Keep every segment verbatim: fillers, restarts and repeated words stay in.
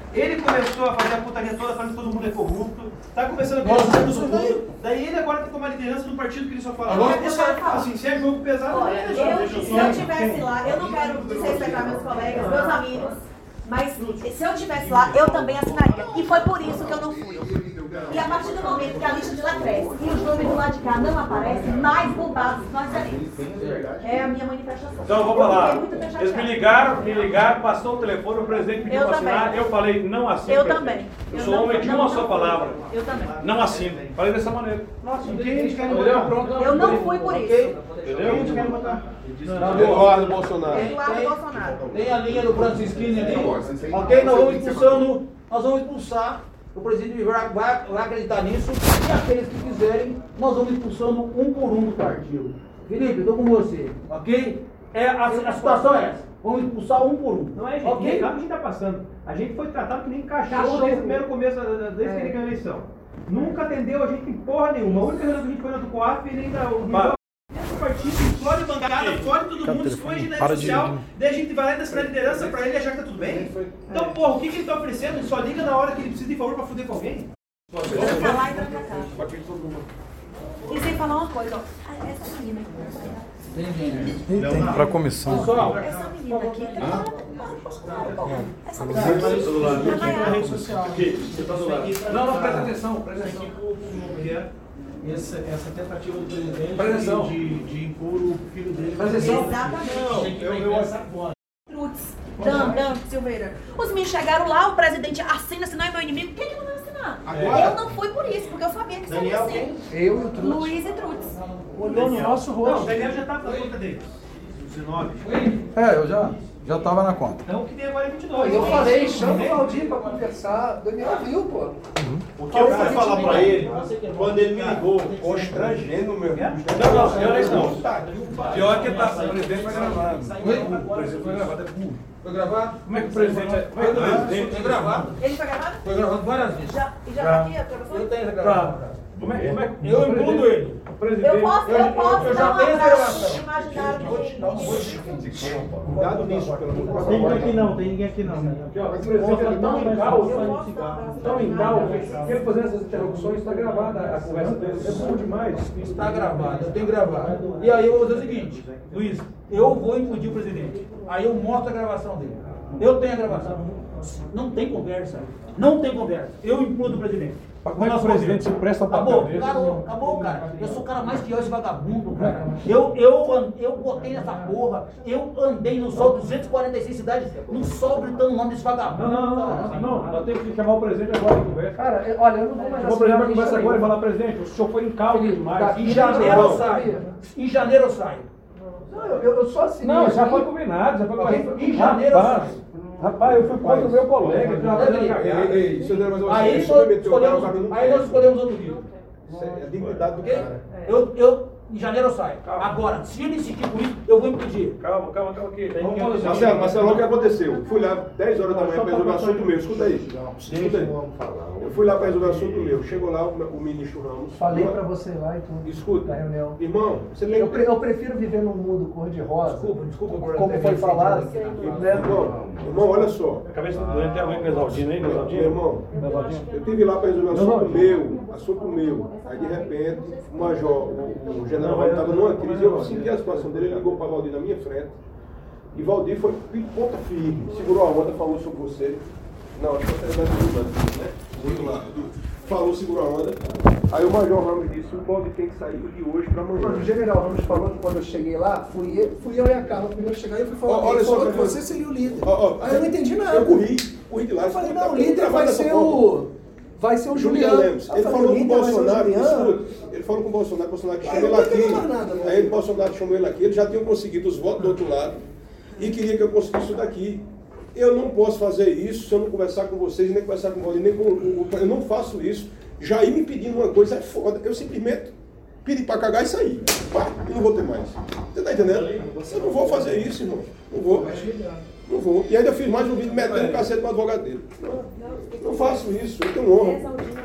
Ele começou a fazer a putaria toda, falando que todo mundo é corrupto. Tá começando a criar todo mundo. Daí ele agora tem que tomar liderança do partido que ele só fala. Agora, é, só, assim, se é jogo pesado, Olha, é eu, jogo. se eu estivesse lá, eu não quero desrespeitar meus colegas, meus amigos, mas se eu estivesse lá, eu também assinaria. E foi por isso que eu não fui. E a partir do momento que a lista de lá cresce e os nomes do lado de cá não aparecem, mais bombados nós seremos. É a minha manifestação. Então eu vou falar. Eles me ligaram, me ligaram, passou o telefone, o presidente pediu para assinar, eu falei, não assino. Eu também. Eu sou homem de uma só palavra. Eu também. Não assino. Falei dessa maneira. Nossa, quem eles querem botar? Eu não fui por isso. Entendeu? Eles querem botar. Eduardo Bolsonaro. Eduardo Bolsonaro. Tem a linha do Francisquinho ali. Ok, nós vamos expulsando, nós vamos expulsar. O presidente vai, vai, vai acreditar nisso. E aqueles que quiserem, nós vamos expulsando um por um do partido. Felipe, estou com você. Ok? É, a, a situação é essa. Vamos expulsar um por um. Não é, gente. Ok? Claro que a gente está passando. A gente foi tratado que nem cachorro desde o primeiro começo, desde que ele ganhou a eleição. Nunca atendeu a gente em porra nenhuma. A única reunião que a gente foi na do Coaf, ele ainda humilhou o partido, explode bancada, fode todo mundo, expõe na rede social, daí a gente vai lá e dá liderança pra ele achar que tá tudo bem. Então, porra, o que, que ele tá oferecendo? Ele só liga na hora que ele precisa de favor pra fuder com alguém? Deixa eu falar e vai pra cá. E sem falar uma coisa, ó. Essa menina aqui. Tem para comissão. Pessoal, Essa menina aqui. Essa menina Aqui, você tá do lado. Não, não, presta atenção, presta atenção. Essa, essa tentativa do presidente Presta de, de impor o filho dele. Presta atenção. Exatamente. Eu, eu, Trutz, Dan, Dan, Silveira. Os meninos chegaram lá, o presidente assina, senão é meu inimigo. Quem que não vai assinar? Agora? Eu não fui por isso, porque eu sabia que seria Daniel, assim. Eu e o Trutz. Luiz e Trutz. Olhou no nosso Não, rosto. o Daniel já estava na conta dele. dezenove. É, eu já já estava na conta. Então o que tem agora é vinte e dois. Eu falei, chama o Valdir pra conversar. O Daniel viu, pô. O que eu fui falar pra ele, quando ele me ligou, constrangendo o meu. Não, não, pior é isso não. Pior que ele tá, o presidente foi gravado. O presidente foi gravado, é burro. foi gravado? Como é que o presidente é? Como é que o presidente Foi gravado. Ele foi gravado? Foi gravado várias vezes. Já, e já tá aqui a gravação? Eu tenho essa Tá. gravação. Como é, como é que Eu incluo ele. o presidente. Eu posso, eu, eu- posso eu já dar um tenho essa abraço gravação. imaginário dele. Cuidado nisso, pelo amor de Deus. Tem ninguém aqui não, tem ninguém aqui não. Aqui, ó, o presidente é tão em caos, tão em caos, que ele fazendo essas interrupções, está gravada a conversa dele. É bom demais. Está gravado, eu tenho gravado. E aí eu vou fazer o seguinte, Luiz, eu vou impedir o presidente. Aí eu mostro a gravação dele. Eu tenho a gravação. Não tem conversa. Não tem conversa. Eu implodo o presidente. Como é que o presidente se presta ao papel Acabou, desse? acabou, acabou, cara. Eu sou o cara mais fiel esse vagabundo, cara. Eu, eu, an- eu botei nessa porra, eu andei no sol duzentas e quarenta e seis cidades, no sol gritando o nome desse vagabundo. Não, não, não, cara. não, nós temos que chamar o presidente agora em conversa. Cara, eu- olha, eu não vou mais O presidente vai lista conversar agora e nenhuma. falar, presidente, o senhor foi em caos demais. Em janeiro eu saio. Em janeiro eu saio. Não, eu, eu sou assim. Não, já assim. foi combinado, já foi combinado. Em janeiro, Rapaz, rapaz, eu fui contra o meu colega, ele já Ei, fazendo ei, cagada. Ei, ei, senhor, mas Aí você nós meteu o cara no escolhemos, caminho. aí nós escolhemos outro dia. Isso é a dignidade do Ok? cara. Eu, eu, em janeiro eu saio. Agora, se ele insistir por isso, eu vou impedir. Calma, calma, calma aqui. Vamos falar assim. Marcelo, Marcelo, olha o que aconteceu. Fui lá dez horas da manhã para resolver um assunto meu. Escuta aí. Escuta aí. Eu fui lá para resolver um assunto meu. Chegou lá o, o ministro Ramos. Falei pra você lá e tudo. Escuta. Na reunião. Irmão, você Eu, lembra? pre- eu prefiro viver num mundo cor-de-rosa. Desculpa, desculpa por Como ter foi feito falado. isso aqui. Né? Irmão, irmão, olha só. A cabeça do doente tem alguém com exaldino aí, Meu exaldino? irmão, eu tive lá para resolver um assunto meu, assunto meu. Aí de repente, o major, o, o general estava numa crise, eu senti a situação dele, ele ligou para Valdir na minha frente. E Valdir foi de ponta firme, segurou a onda, falou sobre você. Não, acho que você é da Cuba, né? Muito lá. Falou, segurou a onda. Aí o major Ramos disse, o Valdir tem que sair de hoje para amanhã. O general Ramos falou que quando eu cheguei lá, fui eu, fui eu e a Carla. Primeiro chegar e fui falar. Ó, olha ele só, falou que cara. você seria o líder. Ó, ó, Aí eu não entendi nada. Eu corri, corri de lá. Eu falei, escuta, não, o eu líder trabalho vai nessa ser porra. o. Vai ser o Juliano Juliano. Lemos. Eu Ele falei, falou com o líder vai ser Bolsonaro, Juliano. escuta, ele falou com o Bolsonaro, Bolsonaro que Ah, chamou ele não tem aqui. mais nada, não. Aí ele, Bolsonaro chamou ele aqui, eles já tinham conseguido os votos do outro lado e queria que eu conseguisse isso daqui. Eu não posso fazer isso se eu não conversar com vocês, nem conversar com o Valdir, nem com o. Eu não faço isso. Já ir me pedindo uma coisa é foda. Eu simplesmente pedi pra cagar e sair. Pá, e não vou ter mais. Você tá entendendo? Eu não vou fazer isso, irmão. Não vou. Não vou. E ainda fiz mais um vídeo metendo o cacete pro advogado dele. Não, não faço isso, eu tenho honra.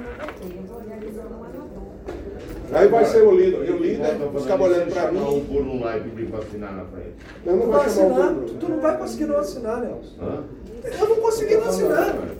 Aí vai ser o líder, e o líder, os cabos olhando pra mim. Um por um lá e pedir pra assinar na frente. Eu não Não vou vai chamar o assinar, Bruno. tu, tu não vai conseguir não assinar, Nelson. Hã? Eu não consegui não assinar.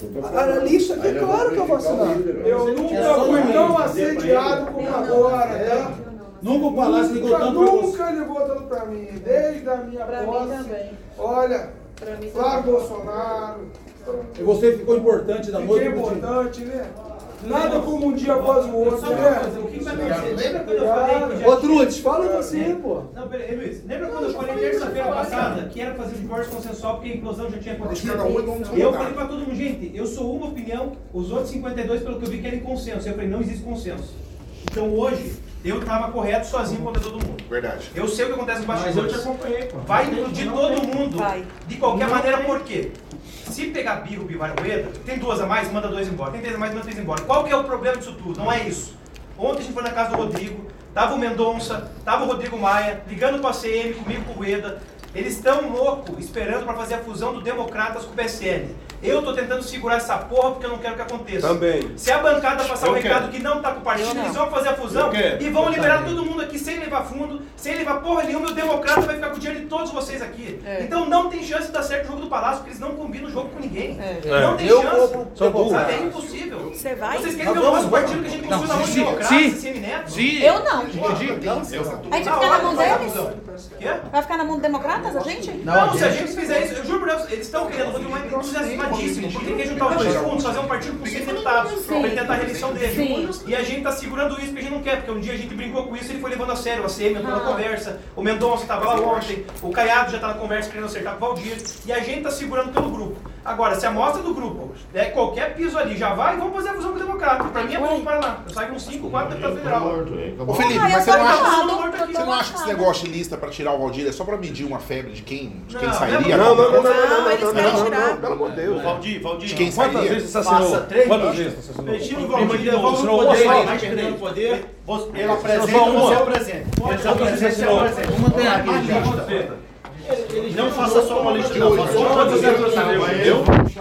A lista aqui, é claro que eu vou assinar. Eu nunca fui tão assediado como agora, tá? Nunca o Palácio ligou Nunca, tanto pra você. nunca ligou tanto pra mim. Desde a minha Pra mim posse. também. Olha, Pra mim Flávio também. Bolsonaro. E você ficou importante da noite. Fiquei importante, né? Nada como um dia após o outro, né? O que vai acontecer? Lembra quando eu falei que já Ô, Trudes, fala você, pô. Não, peraí, Luiz. Lembra quando eu falei terça-feira passada que era fazer divórcio consensual porque a implosão já tinha acontecido? E eu falei pra todo mundo, gente, eu sou uma opinião, os outros cinquenta e dois, pelo que eu vi, querem consenso. Eu falei, não existe consenso. Então hoje, eu estava correto sozinho contra todo mundo. Verdade. Eu sei o que acontece nos bastidores. Mas eu te acompanhei, pô. Vai implodir todo mundo. Vai. De qualquer maneira, por quê? Se pegar Birro, Bivar e Rueda, tem duas a mais, manda dois embora. Tem três a mais, manda três embora. Qual que é o problema disso tudo? Não é isso. Ontem a gente foi na casa do Rodrigo, tava o Mendonça, tava o Rodrigo Maia, ligando com a C M, comigo, com o Rueda. Eles estão loucos, esperando para fazer a fusão do Democratas com o P S L. Eu tô tentando segurar essa porra porque eu não quero que aconteça. Também. Se a bancada passar o Eu recado quero. que não tá com o partido, eles vão fazer a fusão Eu quero. e vão liberar todo mundo aqui sem levar fundo, sem levar porra nenhuma, e o Democrata vai ficar com o dinheiro de todos vocês aqui. É. Então não tem chance de dar certo o jogo do Palácio, porque eles não combinam o jogo com ninguém. É. Não tem Eu chance. vou pro- pro- Sabe, é impossível. Você vai? Vocês querem Nós ver o vamos, nosso partido que a gente construiu na mão de se- Democratas, se- C M Neto? Se, Eu não. Ah, A gente vai Na ficar na hora mão de fazer a deles? fusão. Quê? Vai ficar na mão do Democratas, a gente? Não, se a gente fizer isso, eu juro por Deus, eles estão querendo, o Rodrigo Maia é entusiasmadíssimo, porque quer juntar os dois fundos, fazer um partido com cem deputados, pra ele tentar a reeleição dele. Sim. E a gente tá segurando isso porque a gente não quer, porque um dia a gente brincou com isso e ele foi levando a sério, a C M entrou na Ah. conversa, o Mendonça estava lá ontem, o Caiado já tá na conversa querendo acertar com o Valdir, e a gente tá segurando pelo grupo. Agora, se a amostra do grupo é qualquer piso ali já vai, vamos fazer a fusão com o Democrata. Pra mim é bom para lá. Eu saio com cinco, quatro deputados federal. Ô Felipe, Ah, eu mas você tô não, acha, errado, eu tô você não acha que esse errado. negócio de lista pra tirar o Valdir é só pra medir uma febre de quem, de quem Não, sairia? Não, não, não, não, não, Não, não, eles não, querem não, tirar. não, pelo amor de Deus. Valdir, Valdir. De quem quantas sairia? vezes você assinou? Passa três Quantas listas. vezes você assinou? Tira o Valdir, devolve o Assinou poder, uma? vai perder o poder. Você- Ele Assinou apresenta, só uma? você apresenta. Ele se apresenta, você apresenta. Vamos ter aqui já. Não faça só uma lista, não. Faça uma lista. Eu?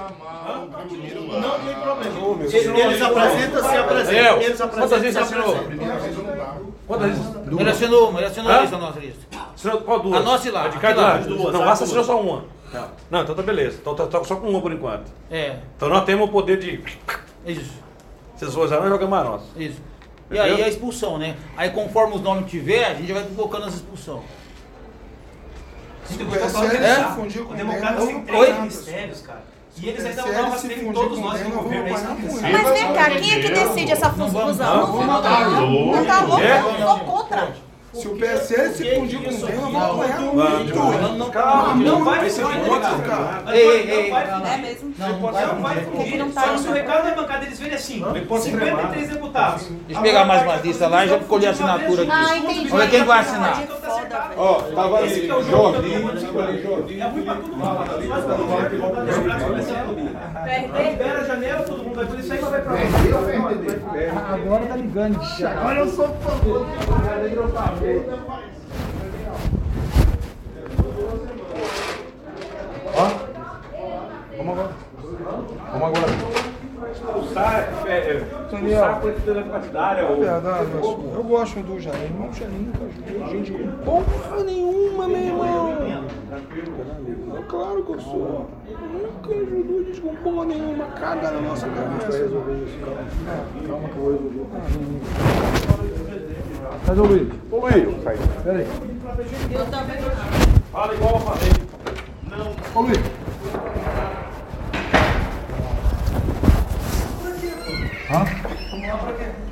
Não tem problema. Eles apresentam, se apresentam. Eles Quantas apresentam, vezes se você assinou? apresentam. Quantas vezes? Ele assinou uma, ele assinou Hã? a lista, a nossa lista. Assinou qual duas? Anote lá, A de cada aqui lá. lado? Duas, Não, tá? basta assinou só uma. Não, então tá beleza. Então tá, tá só com uma por enquanto. É, Então nós temos o poder de... isso, Se vocês nós jogamos a nossa. isso. E Entendeu? aí a expulsão, né? Aí conforme os nomes tiver, a gente vai colocando as expulsões. Gente, eu O tô P S falando L que se tá. fundiu O com Democratas o tem Demo. três Oi? ministérios, cara. E eles Se ainda o vão P S L dar se rasteiro em fundiu todos com nós o que Demo, governo. É isso vamos que apanhar. precisa. Mas vem cá, quem é que decide essa fusão? Não tá louco? Não tá louco? É? Eu sou contra. Se o P S L se fundir com o Demo, vamos apanhar muito. Não, não vai fundir, cara. Ei, ei, ei, Não vai não, fundir. É mesmo? Não, não vai Não vai fundir. Porque fundir. não tá Só que indo. se o recado da bancada eles verem assim, cinquenta e três deputados. Deixa eu pegar mais uma lista lá e já colher a assinatura aqui. Ah, entendi. Olha quem vai assinar. Ó, tava ali, Esse que é o jogo. Jordi, Jordi. É ruim pra todo mundo. Nós vamos ver, vamos dar Democratas começando. Libera a janela, todo mundo vai por isso aí, mas vai pra lá. Agora tá ligando. Agora eu sou favor. Ó. Vamos agora. Vamos agora. Expulsar, é, é, expulsar com esse partidária. É verdade, mas eu gosto do Jair, mas o Jair nunca ajudou gente com porra nenhuma, meu irmão. É claro que eu sou. Nunca ajudou gente com porra nenhuma. Caga na nossa cabeça. Resolver isso, calma. Calma que eu vou resolver. Cadê o Luiz? Ô Luiz, Pera aí. Eu também. Fala igual eu falei. Ô Luiz. Hã? Vamos lá pra quê?